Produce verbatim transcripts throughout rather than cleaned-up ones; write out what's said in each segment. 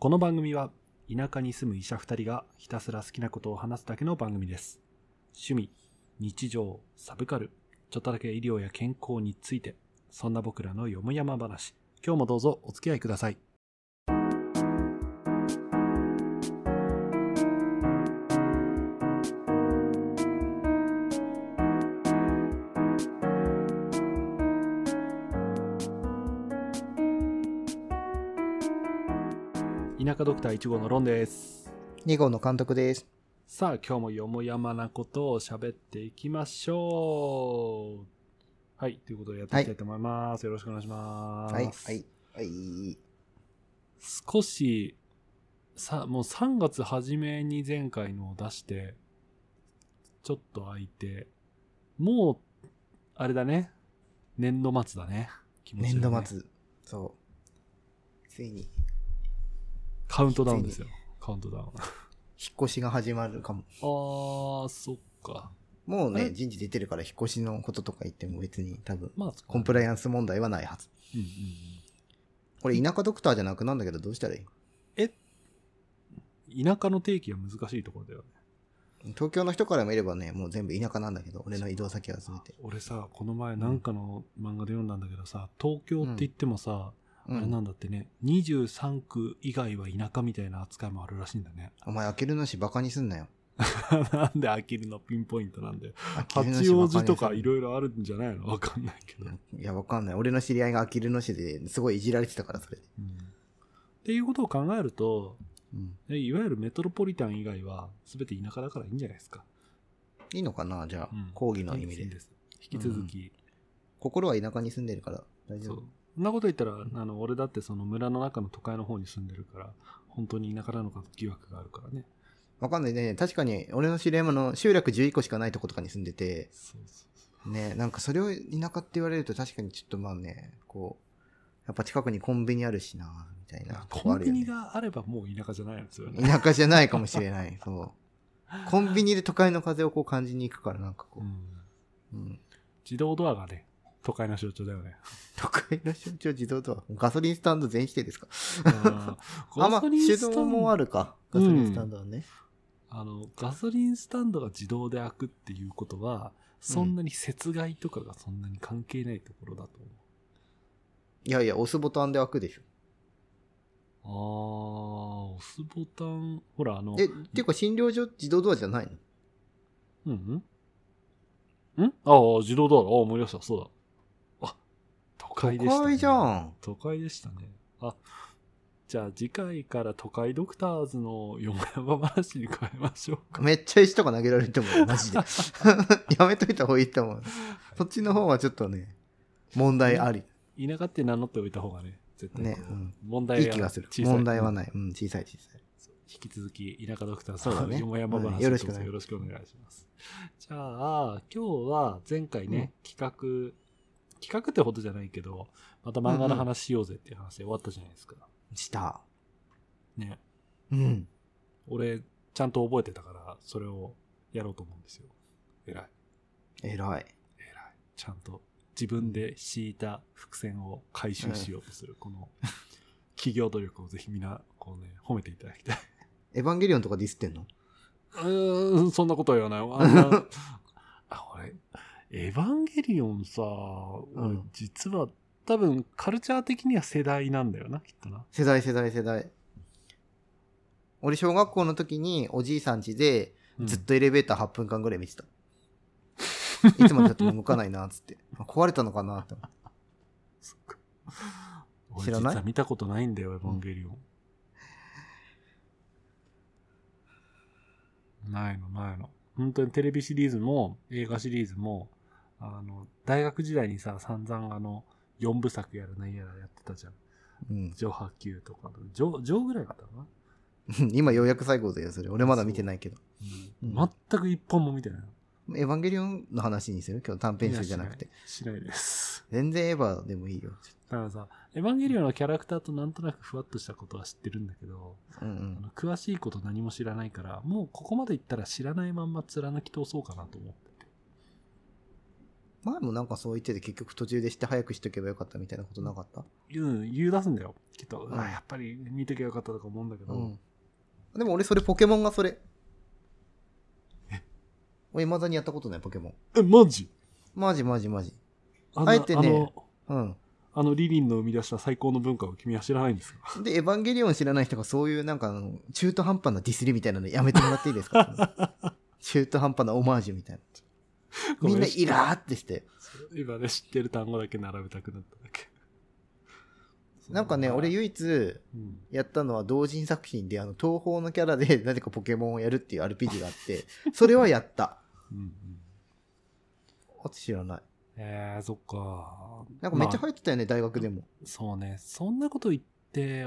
この番組は田舎に住む医者ふたりがひたすら好きなことを話すだけの番組です。趣味、日常、サブカル、ちょっとだけ医療や健康について、そんな僕らのよもやま話、今日もどうぞお付き合いください。田舎ドクターいち号のロンです。 に号の監督です。 さあ今日もよもやまなことを喋っていきましょう。はい、ということでやっていきたいと思います。はい、よろしくお願いします。 はいはいはい。 少しさもうさんがつ初めに前回のを出してちょっと空いて、もうあれだね、年度末だね。気持ちいいね。 年度末、そうついにカウントダウンですよ。カウントダウン。 引っ越しが始まるかも。 あー、そっか。 もうね、人事出てるから引っ越しのこととか言っても別に多分、 まあ、 コンプライアンス問題はないはず。 うんうんうん。 これ田舎ドクターじゃなくなんだけどどうしたらいい？ え田舎の定義は難しいところだよね。 東京の人からもいればね、もう全部田舎なんだけど、俺の移動先は全て。 俺さ、この前なんかの漫画で読んだんだけどさ、東京って言ってもさ、うん、あれなんだってね、にじゅうさんく以外は田舎みたいな扱いもあるらしいんだね。 お前、あきる野市バカにすんなよ。 なんであきるのピンポイントなんだよ。八王子とかいろいろあるんじゃないの？わかんないけど。 いや、わかんない。俺の知り合いがあきる野市ですごいいじられてたから、それで。 うん、っていうことを考えると、うん、いわゆるメトロポリタン以外は全て田舎だからいいんじゃないですか。 いいのかな、じゃあ、うん、講義の意味で。 いいです。引き続き、うん。 心は田舎に住んでるから大丈夫。 そうそんなこと言ったら、あの俺だってその村の中の都会の方に住んでるから、本当に田舎なのか疑惑があるからね。 わかんないね。確かに俺の知り合いもの集落じゅういっこしかないとことかに住んでて、 そうそうそうね、なんかそれを田舎って言われると確かにちょっとまあね、こうやっぱ近くにコンビニあるしなみたいな、ね。 コンビニがあればもう田舎じゃないんですよね。 田舎じゃないかもしれない。そう。コンビニで都会の風をこう感じに行くからなんかこう、 うんうん、自動ドアがね。都会の象徴だよね。 都会の象徴自動ドア。ガソリンスタンド全否定ですか？ ああ、まあ、手動もあるか。ガソリンスタンドはね、 うん。あの、ガソリンスタンドが自動で開くっていうことは、そんなに接害とかがそんなに関係ないところだと思う。 いやいや、押すボタンで開くでしょ。 あー、押すボタン、ほらあの。 え、っていうか診療所自動ドアじゃないの？ うんうんんああ、自動ドアだ。ああ、思い出した。そうだ。都会でしたね。 都会じゃん。 都会でしたね。あ、じゃあ次回から都会ドクターズのよもやま話に変えましょうか。 めっちゃ石とか投げられると思うマジで。やめといた方がいいと思う。そっちの方はちょっとね、問題あり。 田舎って名乗っておいた方がね、絶対ね、うん、問題はいい気がする。問題はない。うん、小さい小さい。 引き続き田舎ドクターズのよもやま話、 うん、よろしくよろしくお願いします。じゃあ今日は前回ね、うん、企画企画ってほどじゃないけど、また漫画の話しようぜっていう話で終わったじゃないですか。 した。 ね。 うん。 俺、ちゃんと覚えてたから、それをやろうと思うんですよ。偉い。 偉い。 偉い。ちゃんと自分で敷いた伏線を回収しようとする、うん、この企業努力をぜひみんな、こうね、褒めていただきたい。 エヴァンゲリオンとかディスってんの？ うーん、そんなことは言わない。あんなあ、俺、エヴァンゲリオンさ、うん、俺実は多分カルチャー的には世代なんだよな、きっとな。 世代世代世代。俺小学校の時におじいさん家でずっとエレベーターはっぷんかんぐらい見てた。うん、いつまでだっても動かないなっつって。壊れたのかなって。 そっか。知らない？俺実は見たことないんだよ、エヴァンゲリオン。うん、ないのないの。本当にテレビシリーズも映画シリーズもあの大学時代にさ散々あのよんぶさくやら何やらやってたじゃん。うん、ジョハ Q とかジョジョぐらいだったかな。 今ようやく最後だよそれ。俺まだ見てないけど。 うんうん、全く一本も見てない。 エヴァンゲリオンの話にする？今日短編集じゃなくて。 しないです。 全然エヴァでもいいよ。 だからさ、エヴァンゲリオンのキャラクターとなんとなくふわっとしたことは知ってるんだけど、うんうん、あの詳しいこと何も知らないから、もうここまでいったら知らないまんま貫き通そうかなと思ってて。 前もなんかそう言ってて結局途中でして早くしとけばよかったみたいなことなかった？ 言う、言う出すんだよ。きっと、 うんあやっぱり見とけばよかったとか思うんだけど。 うん。でも俺それポケモンがそれ。 え俺未だにやったことないポケモン。 え、マジマジマジマジ。 あのあえてねあの、 うん。 あのリリンの生み出した最高の文化を君は知らないんですか？ で、エヴァンゲリオン知らない人がそういうなんかあの中途半端なディスりみたいなのやめてもらっていいですか？中途半端なオマージュみたいな。みんなイラーってして。 今ね、知ってる単語だけ並べたくなっただけ。 なんかね、俺唯一やったのは同人作品で、あの、東宝のキャラでなぜかポケモンをやるっていう アールピージー があって、それはやった。 うんうん。 あと知らない。 えー、そっか。 なんかめっちゃ入ってたよね、まあ、大学でも。 そうね。そんなこと言って、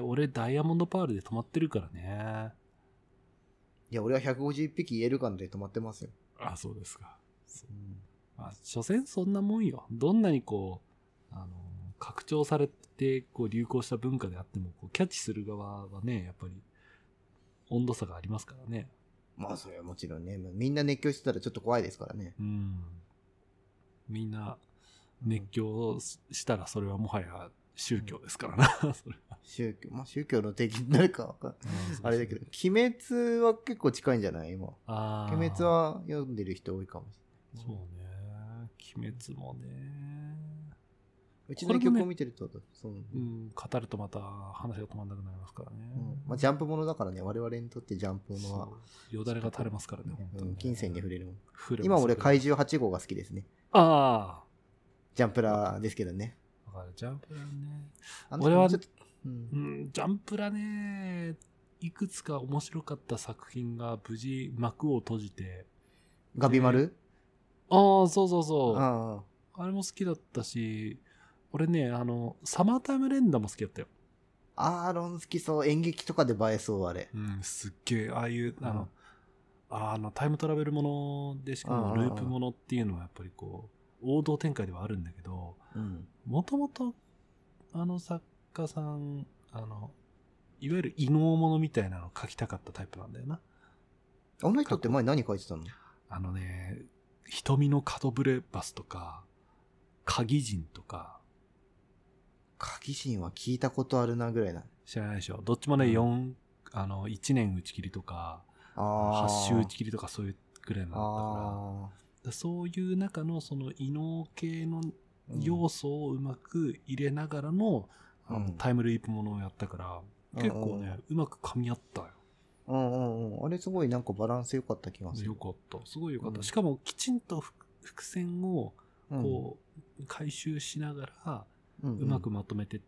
俺ダイヤモンドパールで止まってるからね。 いや、俺はひゃくごじゅういっぴき言えるかんで止まってますよ。 あ、そうですか。 うん、 まあ、所詮そんなもんよ。どんなにこう、あの、拡張されて、こう流行した文化であっても、こうキャッチする側はね、やっぱり温度差がありますからね。 まあ、それはもちろんね。みんな熱狂してたらちょっと怖いですからね。 うん。みんな熱狂したらそれはもはや宗教ですからな。うん、それは宗教、まあ宗教の定義になるかわかんない。あれだけど、鬼滅は結構近いんじゃない今。 あ鬼滅は読んでる人多いかもしれない。 そうね。鬼滅もね。 うちの曲を見てると、そう、 うん、語るとまた話が止まんなくなりますからね。 うん、まあ、ジャンプものだからね、我々にとってジャンプものは。 よだれが垂れますからね、本当に、 うん、金銭に触れるもん。 触れ今俺怪獣はち号が好きですね。 ああ。 ジャンプラーですけどね。 わかる、ジャンプラね。 あの俺は、 ちょっと、 うん、うん、ジャンプラね、いくつか面白かった作品が無事幕を閉じて。 ガビマル？ ああ、そうそうそう。 ああれも好きだったし、俺ね、あの、サマータイム連打も好きだったよ。 あ。アーロン好きそう。演劇とかで映えそう、あれ。 うん、すっげえ、ああいう、あの、あの、タイムトラベルもので、しかもループものっていうのはやっぱりこう、王道展開ではあるんだけど、もともと、あの作家さん、あの、いわゆる異能ものみたいなのを描きたかったタイプなんだよな。 あの人って前何書いてたの？ あのね、瞳の角ぶれバスとか、鍵人とか。 鍵人は聞いたことあるなぐらいな。 知らないでしょ。どっちもね、うん、よん、あの、いちねん打ち切りとか、はち週打ち切りとかそういうぐらいのだったから、そういう中のその異能系の要素をうまく入れながらの、うん、あのタイムリープものをやったから、うん、結構ね、うまく噛み合ったよ。 うんうんうん。あれすごいなんかバランス良かった気がする。 良かった。すごい良かった。うん、しかもきちんと伏線をこう、回収しながら、うまくまとめてって、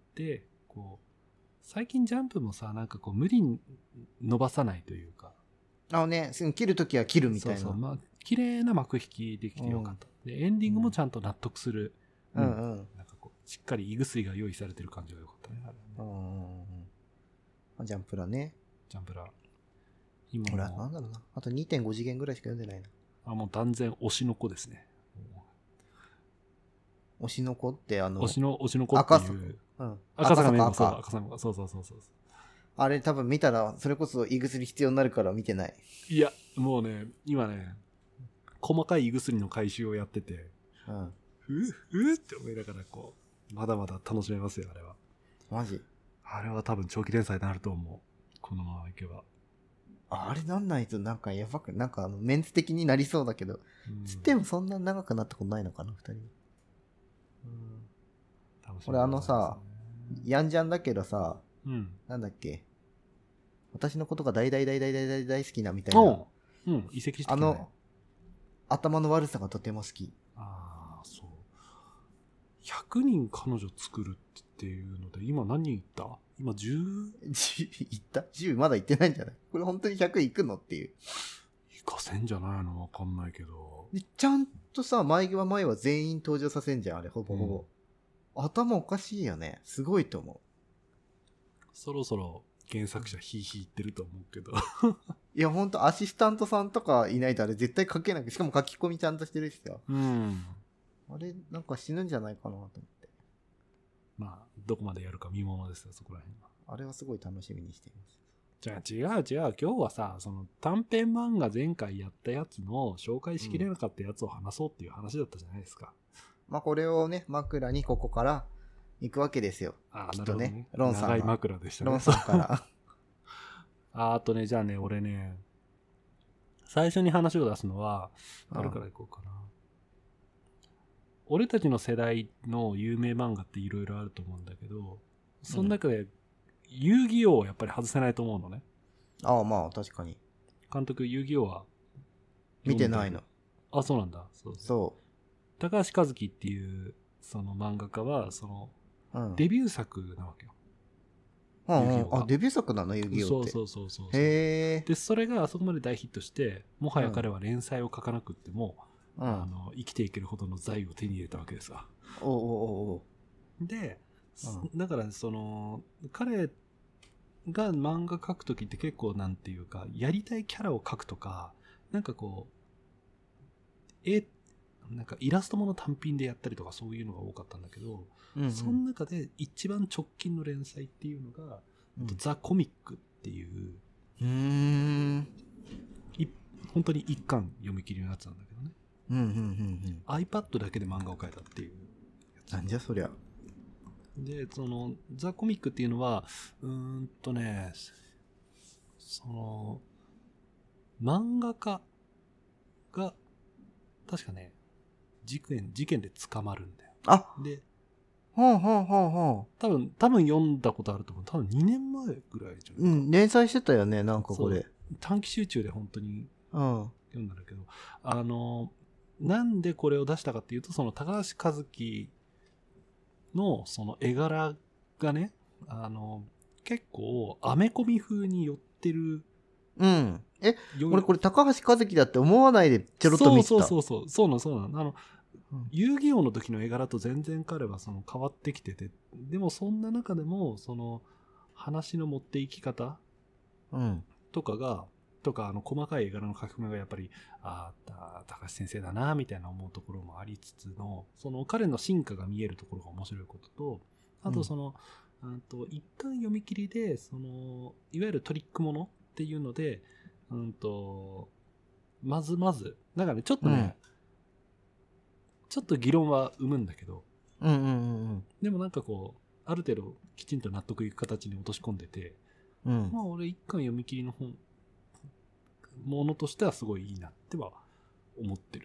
こう、最近ジャンプもさ、なんかこう無理に伸ばさないというか。 あのね、切るときは切るみたいな。 そうそう、まあ、綺麗な幕引きできてよかった。うん、で、エンディングもちゃんと納得する。 うん、うん、うん。 なんかこう、しっかり胃薬が用意されてる感じがよかったね。あれね。 うん。ジャンプラね。 ジャンプラ。今ほら、なんだろうな。あと にてんご 次元ぐらいしか読んでないな。 あ、もう断然推しの子ですね。 推しの子ってあの、 推しの、推しの子っていう。うん。赤坂めんこ、そう、赤坂めんこ、そうそうそうそう。 あれ多分見たら、それこそ胃薬必要になるから見てない。 いや、もうね、今ね、細かい胃薬の回収をやってて、 うん。 ううって思いながらこう、まだまだ楽しめますよ、あれは。 マジ？ あれは多分長期連載になると思う。このままいけば。 あれなんないとなんかやばく、なんかあの、メンツ的になりそうだけど、うん、つってもそんな長くなったことないのかな、二人。うん、俺あのさ、やんじゃんだけどさ、 うん、 なんだっけ、私のことが大大大大大大大好きなみたいな、 うん、移籍してきた、 ね、あの頭の悪さがとても好き。 ああ、そう。ひゃくにん彼女作るっていうので、今何人いった今 じゅう? じゅういった ?じゅう まだいってないんじゃない？これ本当にひゃくいくのっていう。 いかせんじゃないのわかんないけど。 ちゃんとさ、前際前は全員登場させんじゃん、あれ、ほぼほぼ。うん、頭おかしいよね。すごいと思う。 そろそろ原作者ヒーヒー言ってると思うけど。 いや、ほんとアシスタントさんとかいないとあれ絶対書けなく、しかも書き込みちゃんとしてるしさ。 うん。 あれ、なんか死ぬんじゃないかなと思って。 まあ、どこまでやるか見ものですよ、そこら辺は。 あれはすごい楽しみにしています。 じゃあ違う違う、今日はさ、その短編漫画前回やったやつの紹介しきれなかったやつを話そうっていう話だったじゃないですか。 まあこれをね、枕にここから行くわけですよ。 あきっとねなるほどね。 ロンさんが長い枕でしたね。 ロンさんから。 ああとね、じゃあね、俺ね、最初に話を出すのは、誰からいこうかな。俺たちの世代の有名漫画っていろいろあると思うんだけど、その中で、遊戯王をやっぱり外せないと思うのね。 ああ、まあ確かに。 監督、遊戯王は見てないの。 あ、そうなんだ。そうそうそ高橋和樹っていうその漫画家は、そのう。うん。 デビュー作なわけよ。 うん遊戯王がうん、あ、デビュー作なの遊戯王って。 そうそうそうそうそう。 へえ。 で、それがあそこまで大ヒットして、もはや彼は連載を書かなくっても、 うん。 あの生きていけるほどの財を手に入れたわけですわ。 おうおうおうおう。 で、 うだからその彼が漫画描くときって結構なんていうか、やりたいキャラを描くとか、なんかこう、え、なんかイラストもの単品でやったりとかそういうのが多かったんだけど、 うんうん、 その中で一番直近の連載っていうのが、 うん、 ザ・コミックっていう、 うーん。 い本当に一巻読み切りのやつなんだけどね。 うんうんうんうん。 iPad だけで漫画を描いたっていうやつ。 なんじゃそりゃ。 で、その、ザ・コミックっていうのは、うーんとね、その、漫画家が、確かね、事件、事件で捕まるんだよ。 あ、 で、 ほうほうほうほ多分、多分読んだことあると思う。多分にねんまえぐらいじゃう。 ないか。 うん、連載してたよね、なんかこれ。 短期集中で本当にうん。 読んだんだけど、あの、なんでこれを出したかっていうと、その高橋和樹のその絵柄がね、あの、結構アメコミ風に寄ってる。 うん。え、 よ俺これ高橋和樹だって思わないでちょろっと見てた。 そうそうそうそう、そうなのそうなの。あの、 うん遊戯王の時の絵柄と全然彼はその変わってきてて、でもそんな中でも、その話の持っていき方うん。 とかが、とか、あの、細かい絵柄の書き込みがやっぱり、ああ、高橋先生だな、みたいな思うところもありつつの、その彼の進化が見えるところが面白いことと、あとその、うん、と一巻読み切りで、その、いわゆるトリックものっていうので、うんと、まずまず、だからね、ちょっとね、 うんちょっと議論は生むんだけど、 うんうんうんでもなんかこう、ある程度きちんと納得いく形に落とし込んでて、 うん。 まあ俺一巻読み切りの本、ものとしてはすごいいいなっては思ってる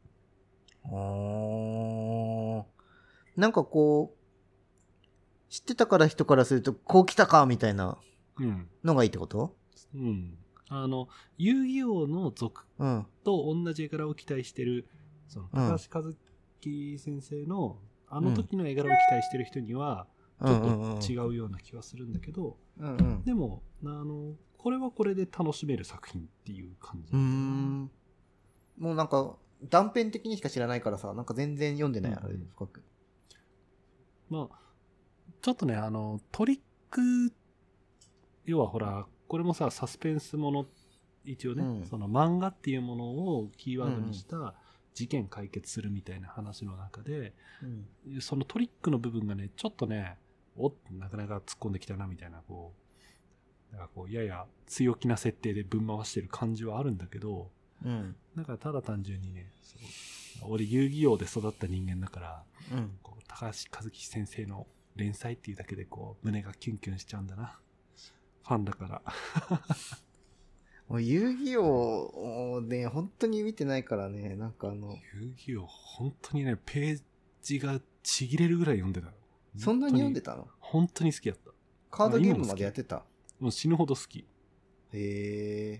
の。 あーなんかこう、知ってたから人からすると、こう来たかみたいなうん。 のがいいってこと？ うん。あの、遊戯王の続うん。 と同じ絵柄を期待してる、その、 うん高橋和樹先生の、あの時の絵柄を期待してる人には、ちょっと違うような気はするんだけど、 うんうん。 でも、あの、これはこれで楽しめる作品っていう感じうーん。もうなんか、断片的にしか知らないからさ、なんか全然読んでない、 うんあれ、深く。 まあ、ちょっとね、あの、トリック、要はほら、これもさ、サスペンスもの、一応ね、 うんその漫画っていうものをキーワードにした事件解決するみたいな話の中で、 うん。 そのトリックの部分がね、ちょっとね、おっ、なかなか突っ込んできたなみたいな、こう、なんかこう、やや強気な設定でぶん回してる感じはあるんだけど、 うん。 なんかただ単純にね、そう俺遊戯王で育った人間だから、 うん。 こう高橋和樹先生の連載っていうだけでこう胸がキュンキュンしちゃうんだな。ファンだから。 もう遊戯王をね、本当に見てないからね、なんかあの、 遊戯王本当にね、ページがちぎれるぐらい読んでた。 そんなに読んでたの？ 本当に好きだった。 カードゲームまでやってた？ もう死ぬほど好き。 へえ。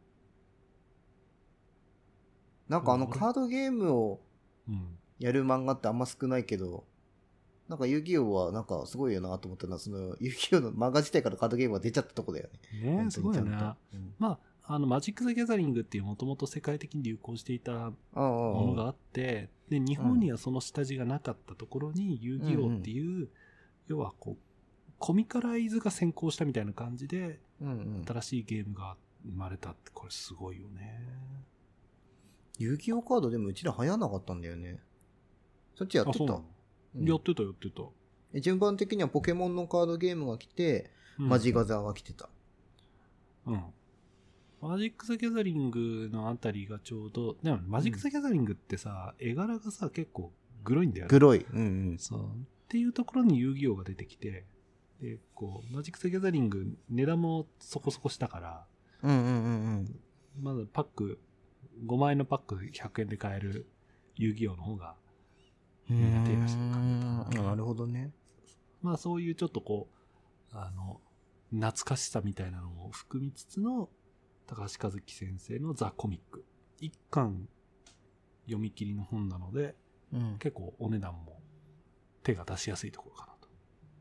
なんかあのカードゲームをうん。 やる漫画ってあんま少ないけど、なんか遊戯王はなんかすごいよなと思ったのは、その遊戯王の漫画自体からカードゲームが出ちゃったとこだよね。 ねえ、 本当にちゃんとすごいよね。 うんまあ、あの、マジック・ザ・ギャザリングっていうもともと世界的に流行していたああああものがあって、で、日本にはその下地がなかったところに遊戯王っていう、要はこう、コミカライズが先行したみたいな感じで、 うんうん。 新しいゲームが生まれたって、これすごいよね。 遊戯王カードでもうちら流行んなかったんだよね。そっちやってた？ あ、そうなの、 うんやってたやってた。 え順番的にはポケモンのカードゲームが来て、マジガザーが来てた。 うん。マジック・ザ・ギャザリングのあたりがちょうど、でもマジック・ザ・ギャザリングってさ、絵柄がさ、結構グロいんだよね。 グロい。うんうん。 そう。っていうところに遊戯王が出てきて、で、こう、マジック・ザ・ギャザリング、値段もそこそこしたから、 うんうんうんうん。 まずパック、ごまいのパックひゃくえんで買える遊戯王の方が、みんな手がしてる感じ。 なるほどね。 まあそういうちょっとこう、あの、懐かしさみたいなのを含みつつの、高橋和樹先生のザ・コミック。一巻読み切りの本なので、 うん、 結構お値段も手が出しやすいところかなと。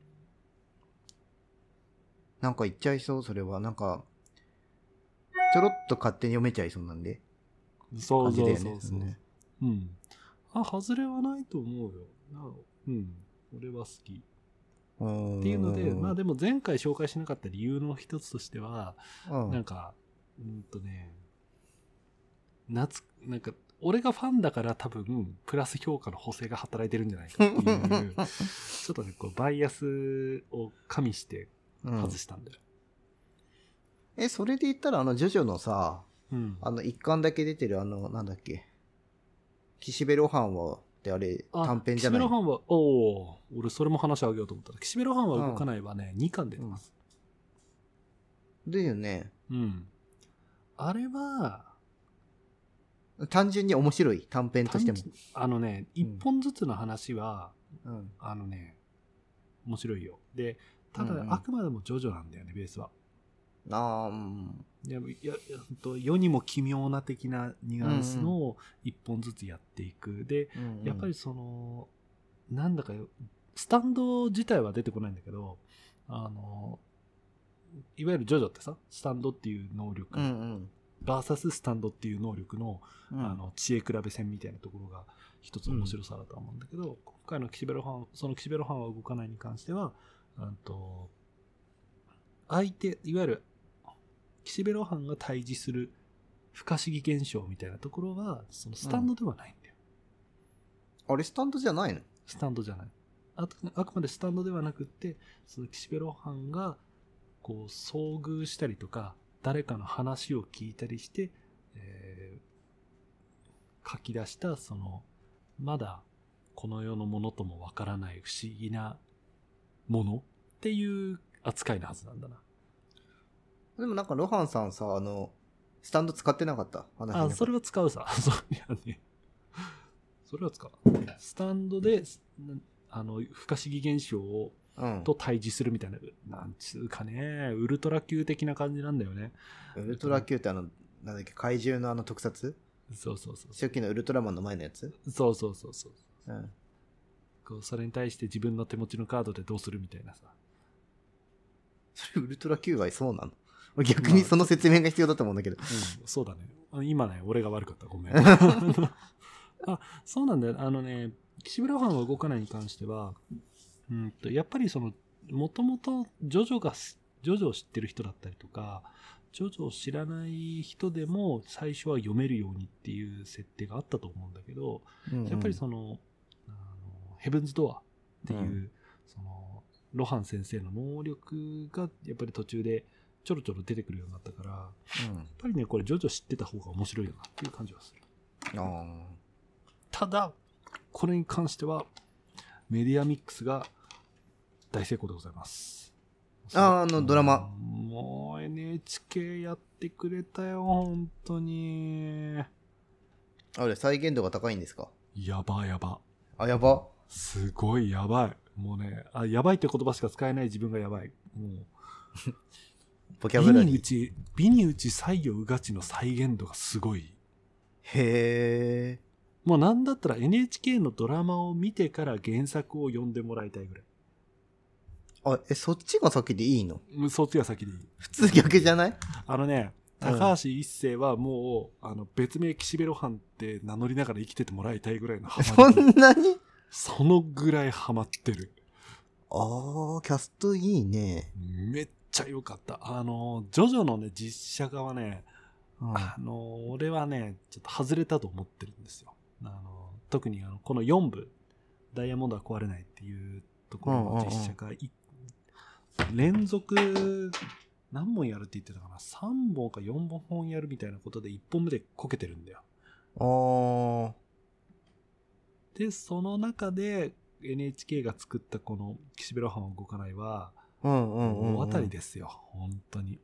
なんか言っちゃいそう、それは。なんか、ちょろっと勝手に読めちゃいそうなんで。 そうそうそうそう。 ね、 うん。あ、外れはないと思うよ。なうん。俺は好き。っていうので、まあでも前回紹介しなかった理由の一つとしては、うん、なんか、うんとね、夏、なんか、俺がファンだから多分、プラス評価の補正が働いてるんじゃないかっていう、ちょっとね、こう、バイアスを加味して外したんだよ。 うん、え、それで言ったら、あの、ジョジョのさ、 うん、 あの、一巻だけ出てる、あの、なんだっけ、岸辺露伴は、ってあれ、短編じゃない？ 岸辺露伴は、おお、俺それも話あげようと思ったら、岸辺露伴は動かないはね、うん、にかん出てます。 だよね。 うん。あれは、 単純に面白い、短編としても。 あのね、一本ずつの話は、 うん、 あのね、面白いよ。で、ただ、うんうん、あくまでもジョジョなんだよね、ベースは。ああ、うん。いや、いや、世にも奇妙な的なニュアンスの一本ずつやっていく。うんうん、で、うんうん、やっぱりその、なんだか、スタンド自体は出てこないんだけど、あの、いわゆるジョジョってさ、スタンドっていう能力、うんうん、バーサススタンドっていう能力の、うん、あの知恵比べ戦みたいなところが一つ面白さだと思うんだけど、うん、今回の岸辺露伴、その岸辺露伴は動かないに関しては、あと相手、いわゆる岸辺露伴が対峙する不可思議現象みたいなところはそのスタンドではないんだよ。 うん、あれスタンドじゃないの？ スタンドじゃない。あ, あくまでスタンドではなくって、その岸辺露伴がこう遭遇したりとか、誰かの話を聞いたりして、えー、書き出したそのまだこの世のものともわからない不思議なものっていう扱いのはずなんだな。 でもなんかロハンさんさ、あのスタンド使ってなかった？ あ、それは使うさ。そういやね。それは使う。スタンドであの不可思議現象をうん、と対峙するみたいな、なんつうかね、ウルトラ級的な感じなんだよね。 ウルトラ級ってあの、なんだっけ、怪獣のあの特撮？ そうそうそう。 初期のウルトラマンの前のやつ？ そうそうそうそう。 うん、 こうそれに対して自分の手持ちのカードでどうするみたいなさ。 それウルトラ級はそうなの？逆にその説明が必要だと思うんだけど。 まあ、うん、そうだね。今ね、俺が悪かった。ごめん。あ、そうなんだよ。あのね、岸辺露伴は動かないに関しては、うんとやっぱりそのもともとジョジョがジョジョを知ってる人だったりとかジョジョを知らない人でも最初は読めるようにっていう設定があったと思うんだけど、うんうん、やっぱりそのあのヘブンズドアっていう、うん、その露伴先生の能力がやっぱり途中でちょろちょろ出てくるようになったから、うん、やっぱりねこれジョジョ知ってた方が面白いよなっていう感じはする。あただこれに関してはメディアミックスが大成功でございます。 ああのドラマ。 もう エヌエイチケー やってくれたよ本当に。 あれ再現度が高いんですか？ やばやば。 あやば。 すごいやばい。もうね、あやばいって言葉しか使えない自分がやばい。もうボキャブラリー。 美に打ち美に打ち才をうがちの再現度がすごい。 へえ。 もうなんだったら エヌエイチケー のドラマを見てから原作を読んでもらいたいぐらい。 あ、え、そっちが先でいいの？ そっちが先でいい。 普通逆じゃない？ あのね、高橋一生はもう、うん、あの別名岸辺露伴って名乗りながら生きててもらいたいぐらいのハマり。 そんなに？ そのぐらいハマってる。 あー、キャストいいね。 めっちゃ良かった。あの、ジョジョのね、実写化はね、うん、あの、俺はね、ちょっと外れたと思ってるんですよ。あの特にあのこのよんぶ、ダイヤモンドは壊れないっていうところの実写化、うんうんうん連続何本やるって言ってたかなさんぼんかよんぼんやるみたいなことでいっぽんめでこけてるんだよ。 あで、その中で エヌエイチケー が作ったこの岸辺露伴は動かないは、 うんうんうん、うん。 大当たりですよ。本当に。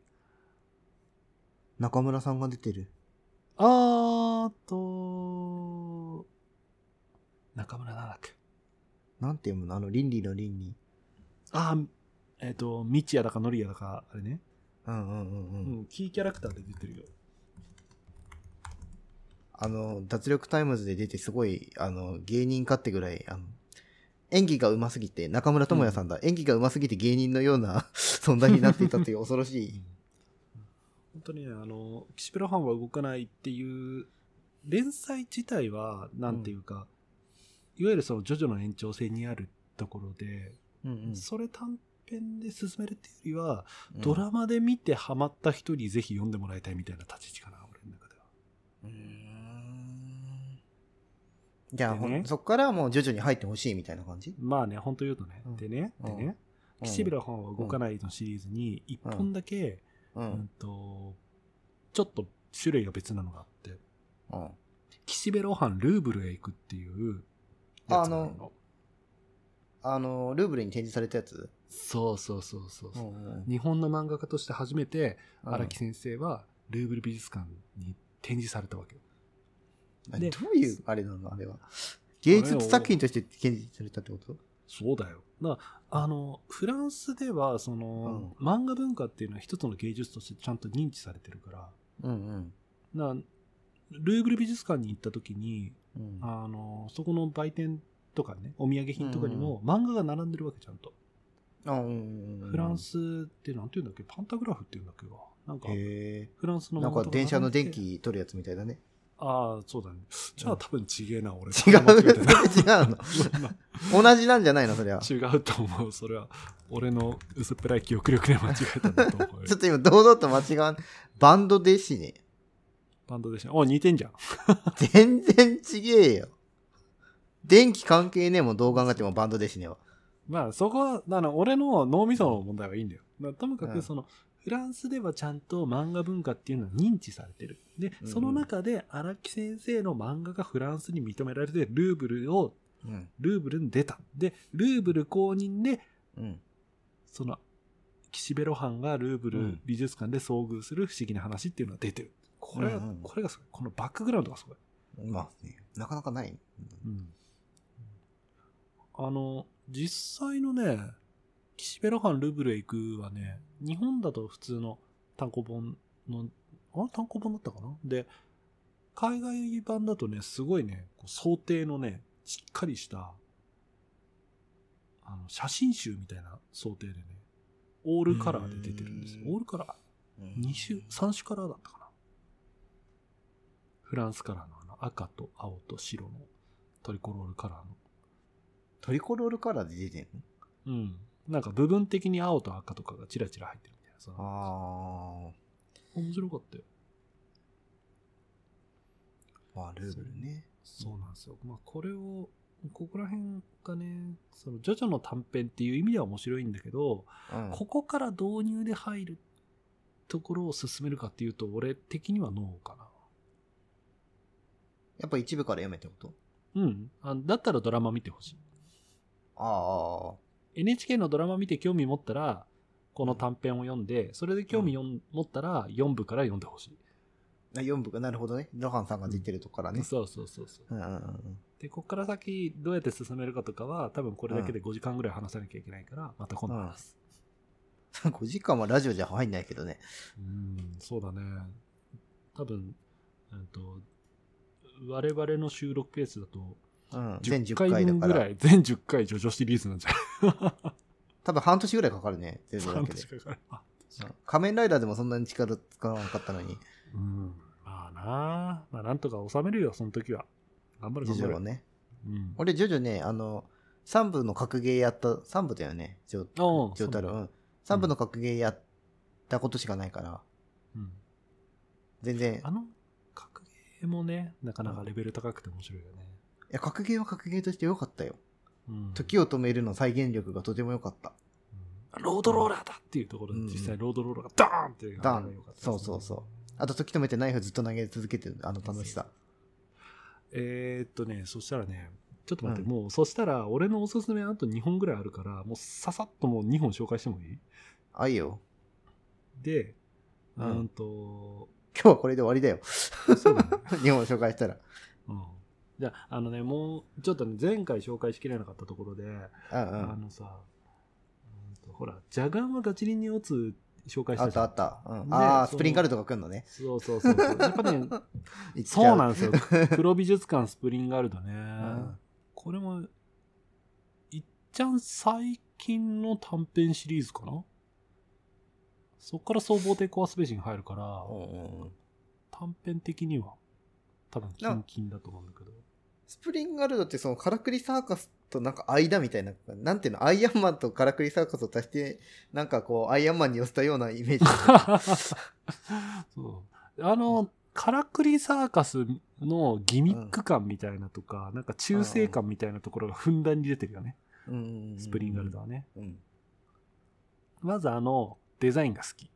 中村さんが出てる。 あーと、中村なんだっけ。 なんて読むのあの、倫理の倫に。 あー、えっ、ー、と、道也だかのりやだか、あれね。 うんうんうんうん。 うん、キーキャラクターで出てるよ。 あの、脱力タイムズで出てすごい、あの、芸人かってぐらい、あの、演技が上手すぎて、中村智也さんだ、うん、演技が上手すぎて芸人のような存在になっていたという恐ろしい。うん、 本当にね、あの、岸辺露伴は動かないっていう、連載自体は、なんていうか、うん、いわゆるそのジョジョの延長線にあるところで、うんうん、それ短編で進めるっていうよりは、うん、ドラマで見てハマった人にぜひ読んでもらいたいみたいな立ち位置かな、俺の中では。うーん。 じゃあ、ね、そっからもう徐々に入ってほしいみたいな感じ？ まあね、本当言うとね。うん、でね、でね、うん、岸辺露伴は動かないのシリーズにいっぽんだけ、うんうん、とちょっと種類が別なのがあって、うん、岸辺露伴ルーブルへ行くっていうやつがあるの。 あの、ルーブルに展示されたやつ？ そうそうそうそうそう、うんうん。日本の漫画家として初めて荒木先生はルーブル美術館に展示されたわけよ。 で、どういうあれなのあれは。芸術作品として展示されたってこと？ そうだよ。だからあのフランスではその、うん、漫画文化っていうのは一つの芸術としてちゃんと認知されてるから、うんうん、だルーブル美術館に行った時に、うん、あのそこの売店とかね、お土産品とかにも漫画が並んでるわけちゃんと。うん、フランスってなんていうんだっけ、パンタグラフっていうんだっけが、なんかフランスの漫画とかなんか電車の電気取るやつみたいだね。 ああ、そうだね。じゃあ多分ちげえな、俺。 違う。違うの。同じなんじゃないのそれは。 違うと思う。それは、俺の薄っぺらい記憶力で間違えたんだと思う。 ちょっと今、堂々と間違わん。バンドデシネ。 バンドデシネ。お、似てんじゃん。 全然ちげえよ。電気関係ねえもん、どう考えてもバンドデシネは。 まあ、そこは、だから俺の脳みその問題はいいんだよ。だともかく、その、うん、フランスではちゃんと漫画文化っていうのは認知されてる。で、うん、その中で荒木先生の漫画がフランスに認められて、ルーブルを、うん、ルーブルに出た。で、ルーブル公認で、うん、その、岸辺露伴がルーブル美術館で遭遇する不思議な話っていうのが出てる。これが、うんうん、これがすごい。このバックグラウンドがすごい。 まあ、ね、なかなかない。うん。 あの、実際のね、岸辺露伴ルーブルへ行くはね、日本だと普通の単行本の、あ単行本だったかなで、海外版だとね、すごいね、こう想定のね、しっかりした、あの、写真集みたいな想定でね、オールカラーで出てるんですよ。オールカラー ?に 種、さん種カラーだったかな。フランスカラーのあの赤と青と白のトリコロールカラーの。 トリコロールカラーで出てるの？うん。なんか部分的に青と赤とかがチラチラ入ってるみたいな。そのああ。面白かったよ。 まあ、ルーブルね。 そうなんですよ。まあ、これを、ここら辺がね、そのジョジョの短編っていう意味では面白いんだけど、うん、ここから導入で入るところを進めるかっていうと、俺的にはノーかな。 やっぱ一部から読めってこと？ うん。あだったらドラマ見てほしい。 ああ。 エヌエイチケー のドラマ見て興味持ったら、この短編を読んで、それで興味よん、うん、持ったらよん部から読んでほしい。 よん部か、なるほどね。露伴さんが出てるとこからね。うん、 そうそうそうそう。 うんうんうん、 で、こっから先どうやって進めるかとかは、多分これだけでごじかんぐらい話さなきゃいけないから、また今度話す。 うん、ごじかんはラジオじゃ入んないけどね。 うん、そうだね。多分、えっと、我々の収録ペースだと、 うん、全じゅっかい分ぐらい、全じゅっかいジョジョシリーズなんじゃない多分半年ぐらいかかるね。全部だけで。半年かかる。仮面ライダーでもそんなに力使わなかったのに。 うん。まあなあ。まあなんとか収めるよ、その時は。頑張る頑張る。 ジョジョはね。うん。俺、ジョジョね、あの、さん部の格ゲーやった、さん部だよね。ジョジョタル。うん。さん部の格ゲーやったことしかないから。うん。全然。 あの、格ゲーもね、なかなかレベル高くて面白いよね。 いや、格ゲーは格ゲーとして良かったよ。うん、時を止めるの再現力がとても良かった。 うん、ロードローラーだっていうところで、実際ロードローラーがダーンっていうダーン、そうそうそう。あと時止めてナイフずっと投げ続けてるあの楽しさ。 えー、っとね、そしたらね、 ちょっと待って、 うんもうそしたら俺のおすすめあとにほんぐらいあるから、もうささっともうにほん紹介してもいい？ あ、いいよ。 で、 ううんんと、 今日はこれで終わりだよ。 そうだね。 日本紹介したら。 うん。じゃあ、あのね、もう、ちょっとね、前回紹介しきれなかったところで、 うんうあん。 のさ、うんとほら、ジャガンはガチリンに打つ紹介しあったじゃん。 たあった。うん、 でああ、 そのスプリンガルトが来んのね。 そうそうそうそう。やっぱね、 言っちゃそうなんですよ。黒美術館スプリンガルドね。 んこれも、いっちゃん最近の短編シリーズかな。そっから総合抵抗アスページに入るから、 うんうんうん。 短編的には多分キンキンだと思うんだけど。 スプリンガルドってそのカラクリサーカスとなんか間みたいな、なんていうの、アイアンマンとカラクリサーカスを足して、なんかこう、アイアンマンに寄せたようなイメージ。 そうあの、カラクリサーカスのギミック感みたいなとか、うん、なんか中性感みたいなところがふんだんに出てるよね。 うんうんうん、 スプリンガルドはね。 うん、 まずあの、デザインが好き。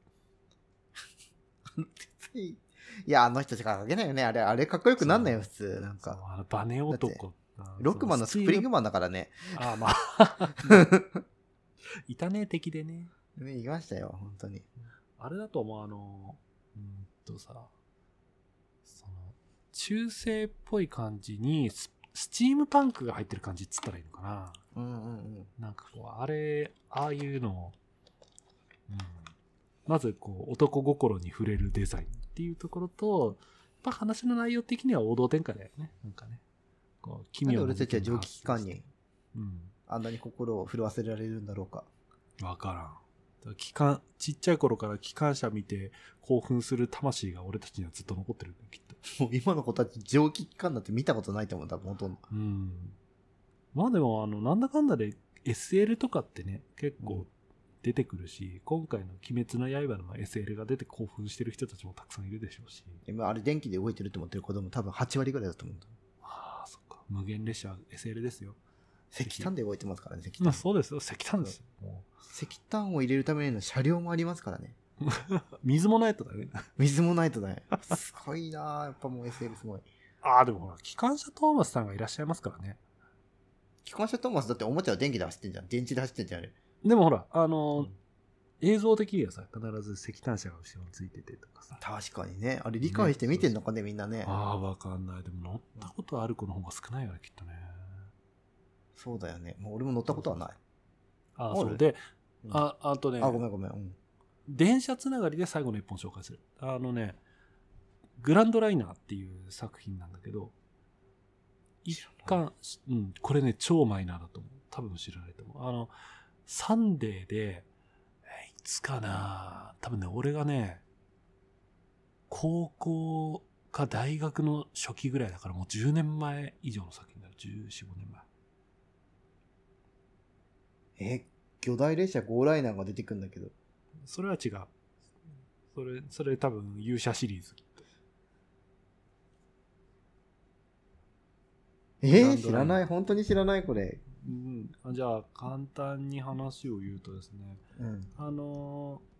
いや、あの人しか描けないよね。あれ、あれかっこよくなんないよ、普通。なんか。 あのバネ男。 ロックマンのスプリングマンだからね。 ああ、まあ。いたね、敵でね。 ね、いましたよ、本当に。 あれだと思う、あの、うんとさ、その、中世っぽい感じにス、スチームパンクが入ってる感じっつったらいいのかな。 うんうんうん。 なんかこう、あれ、ああいうのを、うん、まずこう、男心に触れるデザインっていうところと、やっぱ話の内容的には王道展開だよね。なんかね。こう奇妙な。 なんで俺たちは蒸気機関に、 うん、 あんなに心を震わせられるんだろうか。 わからん。機関、ちっちゃい頃から機関車見て興奮する魂が俺たちにはずっと残ってるんだよ、きっと。 もう今の子たち蒸気機関なんて見たことないと思う、多分ほとんど。 うん。まあでも、あの、なんだかんだで エスエル とかってね、結構出てくるし、うん、今回の鬼滅の刃の エスエル が出て興奮してる人たちもたくさんいるでしょうし。 今、あれ電気で動いてると思ってる子供多分はちわりぐらいだと思う。 ああ、そっか。無限列車 エスエル ですよ。 石炭で動いてますからね、石炭。 まあ、そうですよ、石炭ですよ。もう石炭を入れるための車両もありますからね。 水もないとだね。 水もないとだね。すごいなぁ。やっぱもう エスエル すごい。 ああ、でもほら、機関車トーマスさんがいらっしゃいますからね。 機関車トーマスだっておもちゃは電気で走ってんじゃん。電池で走ってんじゃん、あれ。 でもほら、あのーうん、 映像的にはさ、必ず石炭車が後ろについててとかさ。 確かにね。あれ理解して見てんのかね、みんなね。 ああ、わかんない。でも乗ったことある子の方が少ないよね、きっとね。 そうだよね。もう俺も乗ったことはない。 ああ、そうで、 うん、 あ、あとね、 あ、ごめんごめん。うん、 電車つながりで最後の一本紹介する。あのね、グランドライナーっていう作品なんだけど、一巻、うん、これね、超マイナーだと思う。多分知らないと思う。あの、サンデーで、えいつかな、多分ね、俺がね、高校か大学の初期ぐらいだからもうじゅうねんまえ以上の作品だよ。じゅうよん、ごねんまえ。 え、巨大列車ゴーライナーが出てくるんだけど。 それは違う。それ、それ多分勇者シリーズ。 えー、知らない。本当に知らない、これ。 うん、じゃあ簡単に話を言うとですね、 うん、 あのー、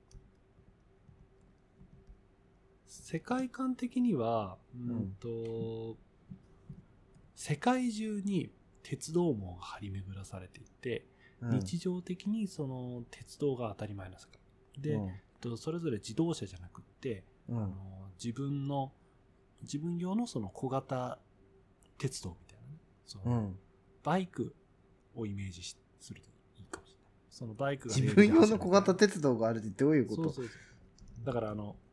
世界観的には、うんと、うん、世界中に鉄道網が張り巡らされていて、うん、日常的にその鉄道が当たり前な世界で、うん、それぞれ自動車じゃなくって、うん、あの自分の自分用のその小型鉄道みたいなね、その、うん、バイクをイメージするといいかもしれない。そのバイクが自分用の小型鉄道があるってどういうこと？ そうそうそう。だからあの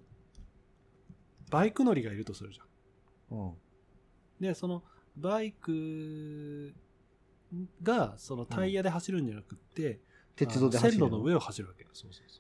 バイク乗りがいるとするじゃん。うん、でそのバイクがそのタイヤで走るんじゃなくって、うん、 鉄道で走る線路の上を走るわけ。そうそうそう。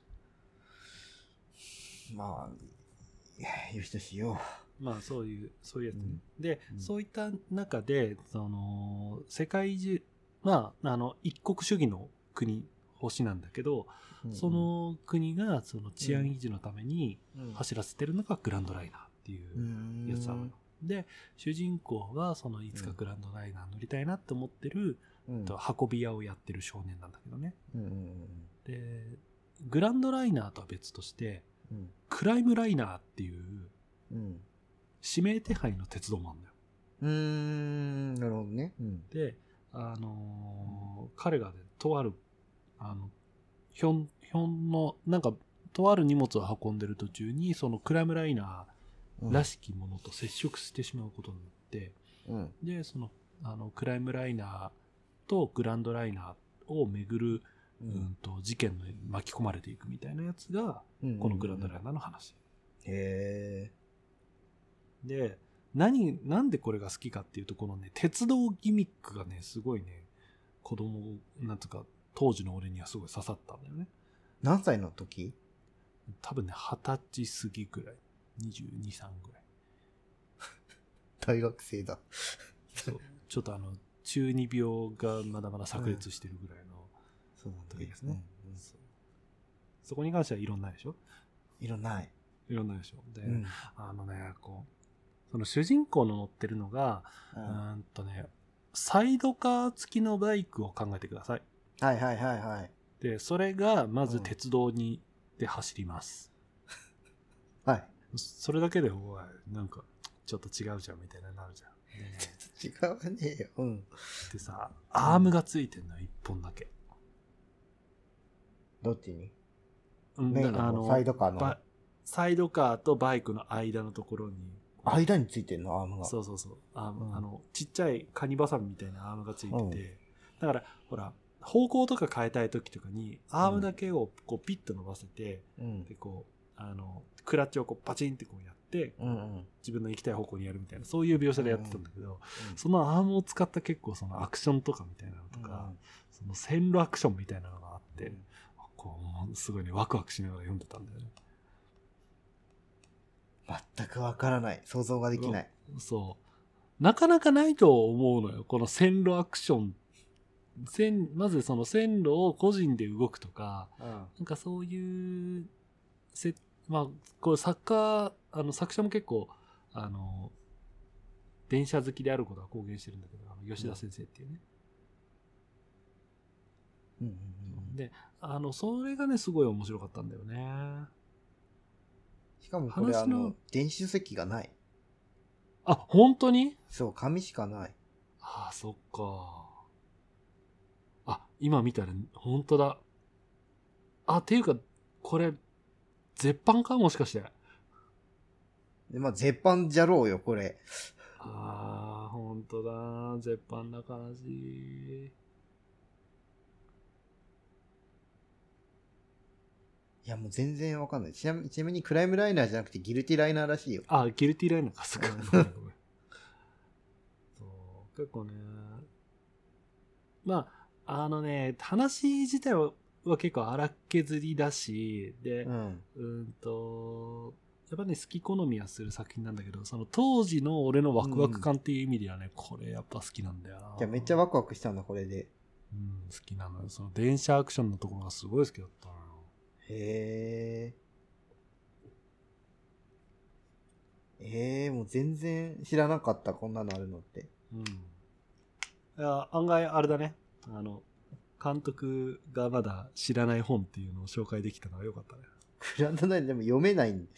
まあよしとしよう。まあそういうそういうやつ、ね、うん、で、うん、そういった中でその世界中まああの一国主義の国星なんだけど、うんうん、その国がその治安維持のために走らせてるのがグランドライナーっていうやつなの。で主人公はそのいつかグランドライナー乗りたいなって思ってる、うん、運び屋をやってる少年なんだけどね、うんうんうん、でグランドライナーとは別として、うん、クライムライナーっていう、うん、指名手配の鉄道もあるんだよ。 うーん、なるほどね。うん。 で、あのー彼がね、とある、あの、ひょん、ひょんの、なんか、とある荷物を運んでる途中に、そのクライムライナーらしきものと接触してしまうことになって、 うん。 で、その、あの、クライムライナーとグランドライナーをめぐる、 ううんんと、事件に巻き込まれていくみたいなやつが、 うんこのグランドライナーの話。 へで、何、なんでこれが好きかっていうと、このね、鉄道ギミックがね、すごいね、子供、なんつうか、当時の俺にはすごい刺さったんだよね。 ー。何歳の時？ 多分ね、二十歳過ぎぐらい。にじゅうに、さんぐらい。 大学生だ。 そう。ちょっとあの、中二病がまだまだ炸裂してるぐらいのそうなんだ時ですね。 うんうんそうそこに関しては異論ないでしょ？ 色ない。 異論ないでしょ？で、 うん。 あのね、こう、その主人公の乗ってるのが、 ううんーんとね、サイドカー付きのバイクを考えてください。 はいはいはいはい。 で、それがまず鉄道に、で走ります。 はい。 それだけで、おい、なんか、ちょっと違うじゃんみたいななるじゃん。でね、 違わねえよ。うん。 でさ、アームがついてんのよ、一本だけ。 どっちに？ うんメインの方サイドカーのバサイドカーとバイクの間のところに。 間についてんのアームが。 そうそうそう。あ,、 うんあの、ちっちゃいカニバサミみたいなアームがついてて、 うんだから、ほら、方向とか変えたい時とかに、アームだけをこうピッと伸ばせて、 うん。 で、こう、あの、クラッチをこうパチンってこうやって、 うんうん。 自分の行きたい方向にやるみたいな、そういう描写でやってたんだけど、 うんそのアームを使った結構そのアクションとかみたいなのとか、その線路アクションみたいなのがあって、 うんこう、すごいね、ワクワクしながら読んでたんだよね。 全くわからない。想像ができない。 そう。なかなかないと思うのよ、この線路アクション。線、まずその線路を個人で動くとか、 うん。 なんかそういう、せまあ、これ作家、あの作者も結構、あの、電車好きであることは公言してるんだけど、あの吉田先生っていうね。 うんうんうん。 で、あの、それがね、すごい面白かったんだよね。 しかもこれ話のあの、電子書籍がない。 あ、本当に？ そう、紙しかない。 ああ、そっか。あ、今見たら、本当だ。あ、っていうか、これ、絶版かもしかして。 でまあ、絶版じゃろうよ、これ。 ああ、本当だ。絶版だ悲しい。 いや、もう全然わかんない。ちなみに、ちなみにクライムライナーじゃなくてギルティライナーらしいよ。 あ、ギルティライナーか、そっか。 うんごめんごめんそう結構ね。まあ、あのね、話自体はは結構荒削りだし、で、 うん。 うんと、やっぱね、好き好みはする作品なんだけど、その当時の俺のワクワク感っていう意味ではね、これやっぱ好きなんだよな。 じゃあめっちゃワクワクしたんだ、これで。 うん、好きなのよ。その電車アクションのところがすごい好きだったのよ。 へえ。ええ、もう全然知らなかった、こんなのあるのって。 うん。いや、案外あれだね。あの、監督がまだ知らない本っていうのを紹介できたのは良かったね。 クランドナインでも読めないん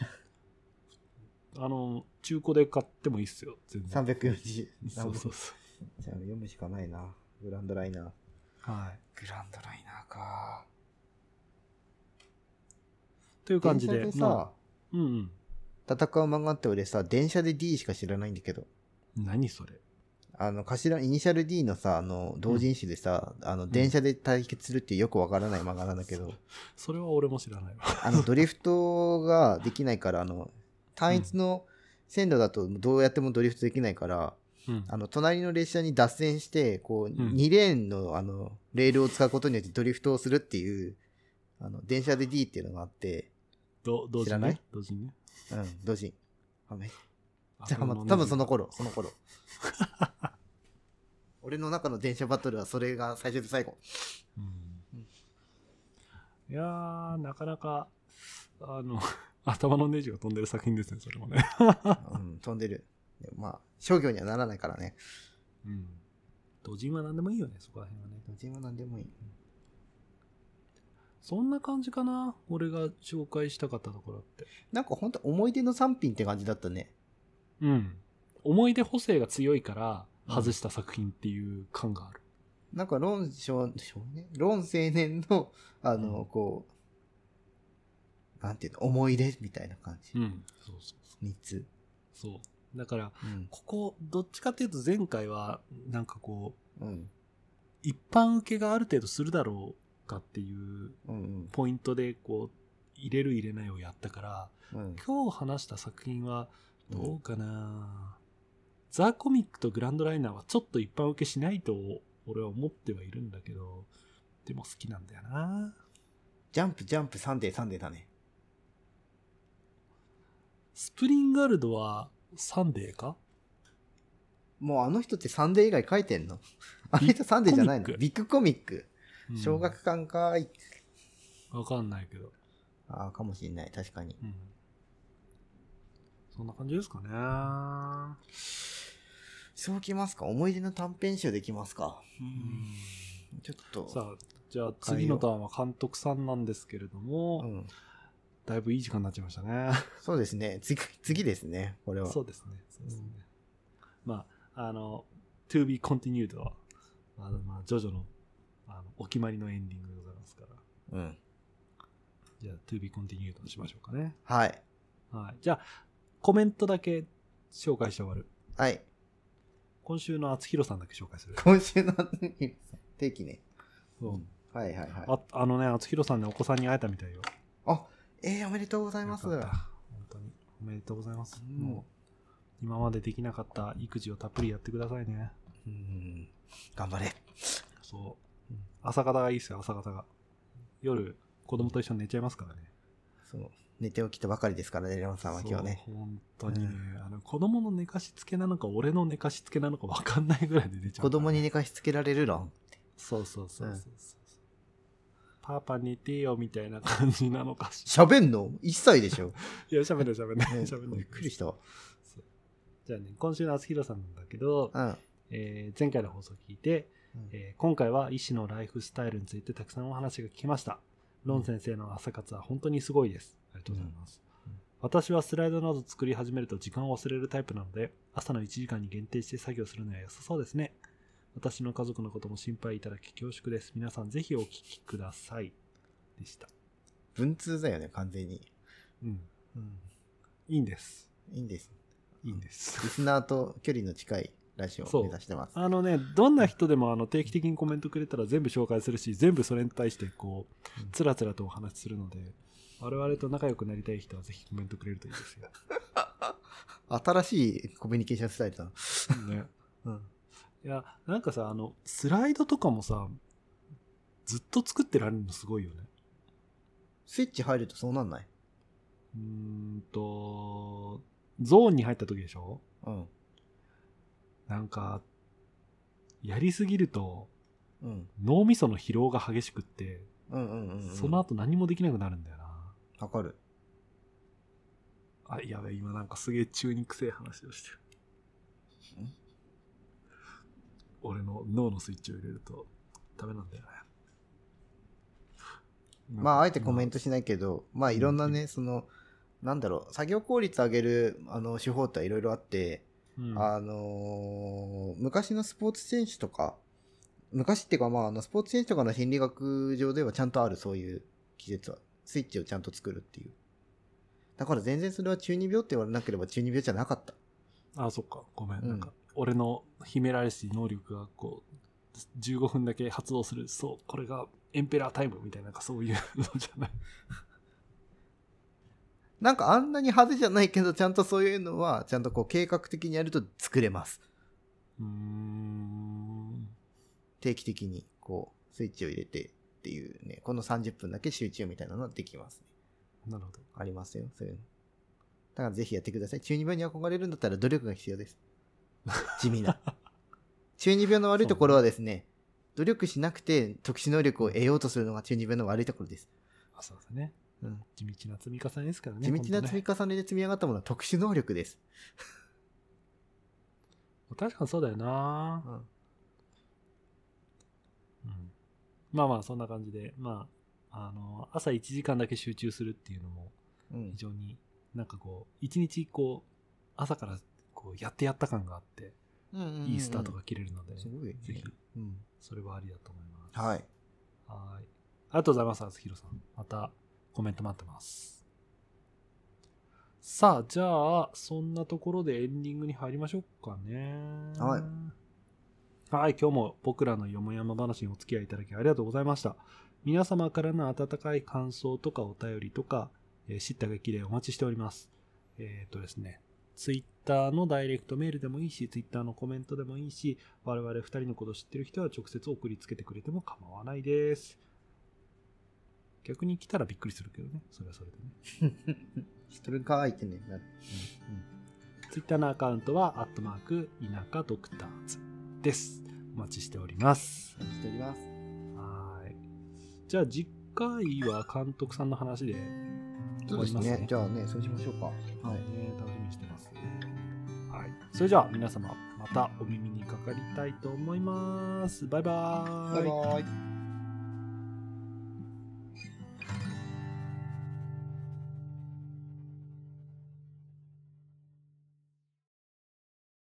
あの、中古で買ってもいいっすよ、全然。 さんびゃくよんじゅう。 そうそうそう。 じゃあ読むしかないな。グランドライナー。 はい。 グランドライナーか。 という感じで。 電車でさ、 まあ、うんうん。 戦う漫画って俺さ、電車で D しか知らないんだけど。 何それ。 あの、頭、イニシャル D のさ、あの、同人誌でさ、あの、電車で対決するっていうよくわからない漫画なんだけど、 それは俺も知らないわ。 あの、ドリフトができないから、あの、単一の線路だとどうやってもドリフトできないから、 うん。 あの、隣の列車に脱線して、こう、 んにレーンの、あの、レールを使うことによってドリフトをするっていう、あの、電車で D っていうのがあって、 ど同時にね知らない同時にね。 うん、同時に。あめあじゃあ、ま多分その。頃、その頃。俺の中の電車バトルはそれが最初で最後。 うんいやー、なかなか、あの、頭のネジが飛んでる作品ですね、それもね。 うん、飛んでる。でもまあ、商業にはならないからね。 うん。同人は何でもいいよね、そこら辺はね。 どっちも何でもいい。 そんな感じかな、俺が紹介したかったところって。 なんかほんと思い出のさん品って感じだったね。 うん。 思い出補正が強いから外した作品っていう感がある。 なんか論少少年論青年の、あの、うん、こう、なんていうの、思い出みたいな感じ。 うん。そうそうそう。 みっつ。 そう。だから、 うん、 ここ、どっちかっていうと前回は、なんかこう、うん、 一般受けがある程度するだろうかっていうポイントで、こう、入れる入れないをやったから、うん、今日話した作品は、どうかな、うん、ザ・コミックとグランドライナーはちょっと一般受けしないと俺は思ってはいるんだけど、でも好きなんだよな。 ジャンプジャンプサンデーサンデーだね。 スプリンガルドはサンデーか？ もうあの人ってサンデー以外書いてんの？あの人サンデーじゃないの？ビッグコミック。小学館かーい。 わかんないけど。 ああ、かもしんない。確かに。うん、 そんな感じですかね。 そうきますか？思い出の短編集できますか？うん、ちょっと。 さあ、じゃあ次のターンは監督さんなんですけれども、うん、だいぶいい時間になっちゃいましたね。そうですね。 次、次ですね。これは。 そうですね。そうですね。うん、まあ、あの、to be continued は、あの、まあ、ジョジョの、あの、お決まりのエンディングでございますから。うん。じゃあ、to be continued にしましょうかね。 はい。 はい。じゃあ、コメントだけ紹介して終わる。 はい。 今週の厚弘さんだけ紹介する。 今週の厚弘さん。定期ね。 そう。うん、 はいはいはい。 あ、あのね、厚弘さんね、お子さんに会えたみたいよ。 あ、えー、おめでとうございます。本当に。おめでとうございます。うん、もう、今までできなかった育児をたっぷりやってくださいね。 うん。頑張れ。 そう。朝方がいいですよ、朝方が。夜、子供と一緒に寝ちゃいますからね。 そう。寝て起きたばかりですからね、レオンさんは今日ね。 本当にね、うん、あの子供の寝かしつけなのか、俺の寝かしつけなのか分かんないぐらいで寝ちゃう、ね。 子供に寝かしつけられる論。 そうそうそうそうそう、うん。パパ寝てよみたいな感じなのかしら。喋んの ?いっさいでしょ。 いや、喋んない喋んない。喋んない。 びっくりしたわ。 じゃあね、今週の厚弘さんなんだけど、 うん、 えー、前回の放送を聞いて、うんえー、今回は医師のライフスタイルについてたくさんお話が聞きました。ロン先生の朝活は本当にすごいです。ありがとうございます。うんうん、私はスライドなど作り始めると時間を忘れるタイプなので、朝のいちじかんに限定して作業するのは良さそうですね。私の家族のことも心配いただき恐縮です。皆さんぜひお聞きください。でした。 文通だよね、完全に。 うん。うん、いいんです。 いいんです。 いいんです。 リスナーと距離の近いラジオを目指してます。 あのね、どんな人でもあの定期的にコメントくれたら全部紹介するし、全部それに対してこう、つらつらとお話しするので、我々と仲良くなりたい人はぜひコメントくれるといいですよ。 新しいコミュニケーションスタイルだな。 ね。うん。いや、なんかさ、あの、スライドとかもさ、ずっと作ってられるのすごいよね。 スイッチ入るとそうなんない？ うーんと、ゾーンに入った時でしょ？うん。なんか、やりすぎると、うん、脳みその疲労が激しくって、うんうんうんうん、その後何もできなくなるんだよな。 わかる。 あ、やべえ、今なんかすげえ中にくせえ話をしてる。俺の脳のスイッチを入れるとダメなんだよね。 まあ、あえてコメントしないけど、まあ、いろんなね、うん、その、なんだろう、作業効率上げる、あの、手法っていろいろあって、うん、あのー、昔のスポーツ選手とか、昔っていうか、まあ、あの、スポーツ選手とかの心理学上ではちゃんとある、そういう技術は、スイッチをちゃんと作るっていう。だから全然それは中二病って言われなければ中二病じゃなかった。 ああ、そっか。ごめん。うん、なんか、俺の秘められし能力が、こう、じゅうごふんだけ発動する。そう、これがエンペラータイムみたいな、なんかそういうのじゃない。 なんかあんなに派手じゃないけど、ちゃんとそういうのは、ちゃんとこう計画的にやると作れます。うーん。定期的に、こう、スイッチを入れてっていうね、このさんじゅっぷんだけ集中みたいなのはできますね。 なるほど。 ありますよ、そういうの。だからぜひやってください。中二病に憧れるんだったら努力が必要です。地味な。中二病の悪いところはですね、努力しなくて特殊能力を得ようとするのが中二病の悪いところです。 あ、そうですね。うん、地道な積み重ねですからね。 地道な積み重ねで積み上がったものは特殊能力です。 確かにそうだよな、うんうん、まあまあそんな感じで、まあ、あの朝いちじかんだけ集中するっていうのも非常になんかこう一日こう朝からここうやってやった感があって、 うんうんうんうん、 いいスタートが切れるので、 すごいね、 ぜひ、 うん、 それはありだと思います。 はい。 はい。ありがとうございます、あつひろさん。またコメント待ってます。さあ、じゃあ、そんなところでエンディングに入りましょうかね。 はい。 はい、今日も僕らのよもやま話にお付き合いいただきありがとうございました。皆様からの温かい感想とかお便りとか、えー、知った激励お待ちしております。えっとですね、ツイッターのダイレクトメールでもいいし、ツイッターのコメントでもいいし、我々ふたりのことを知ってる人は直接送りつけてくれても構わないです。逆に来たらびっくりするけどね、それはそれでね。 知ってるかーいってね、なる。 うんうん、ツイッターのアカウントは、アットマーク、田舎ドクターズです。お待ちしております。 お待ちしております。 はい。じゃあ次回は監督さんの話でそうですね。じゃあね、そうしましょうか。はい。 ね、楽しみにしてます。はい。それじゃあ皆様、またお耳にかかりたいと思います。バイバーイ。 バイバーイ。